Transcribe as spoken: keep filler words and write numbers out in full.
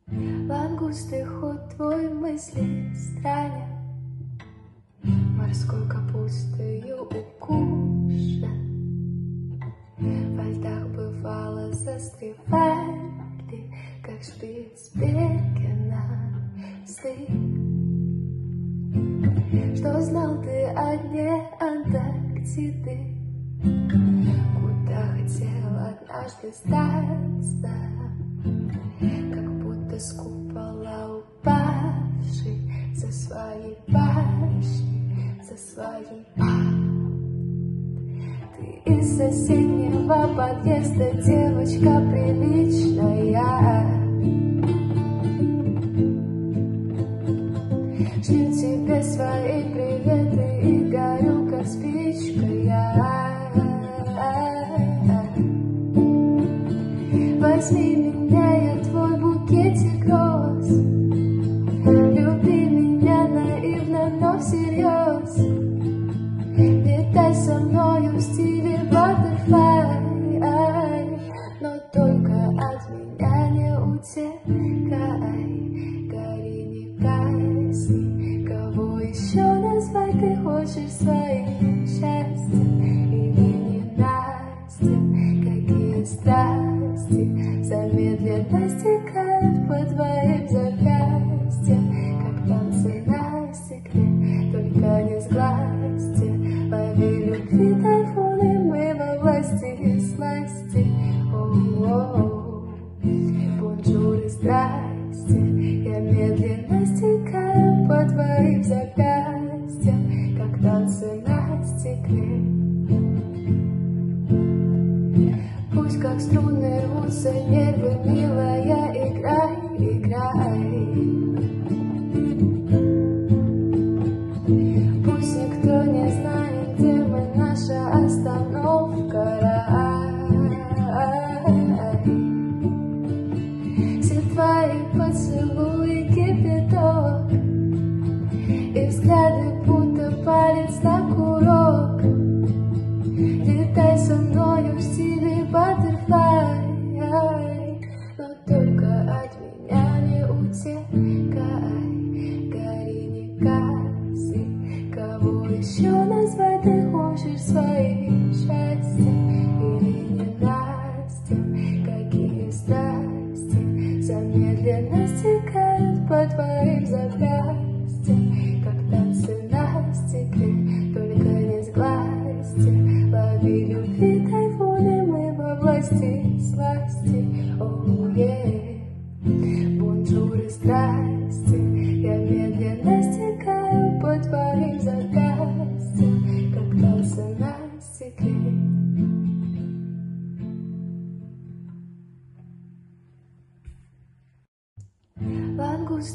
Лангусты ход твой мысли странен, морской капустою укушен. Во льдах бывало застревали, как Шпицбергена сны. Что знал ты о дне Антарктиды, куда хотел однажды сдаться, как будто с купола упавший за свои башни, за свои пап. Ты из соседнего подъезда, девочка приличная. Шлю тебе свои приветы и горю, как спичка я. Возьми меня, я твой букетик роз. Люби меня наивно, но всерьез. Летай со мною в стиле баттерфлай, но только от меня не утекай. Гори, не гасни. Кого еще назвать ты хочешь своим счастьем? Или ненастьем? Какие страсти замедленно стекают по твоим запястьям, как танцы на стекле, только не сглазьте. Лови любви тайфуны, мы во власти сласти. О-о-о, бонжур и здрасте. Я медленно стекаю по твоим запястьям, как танцы на стекле. Пусть как струны рвутся нервы, милая, играй, играй. Пусть никто не знает, где мы, наша остановка, рай. Все твои поцелуи кипяток, и взгляды будто палец на курок. Летай со мною в стиле баттерфлай, но только от меня не утекай. Гори, не гаси. Кого еще назвать ты хочешь своим счастьем? Или ненастьем? Какие страсти замедленно стекают по твоим запястьям, как танцы на стекле, только не сглазьте. Лови любви тайфуны, мы во власти сласти. Оу-е, бонжур и здрасте. Я медленно стекаю по твоим запястьям, как танцы на стекле. Лангуст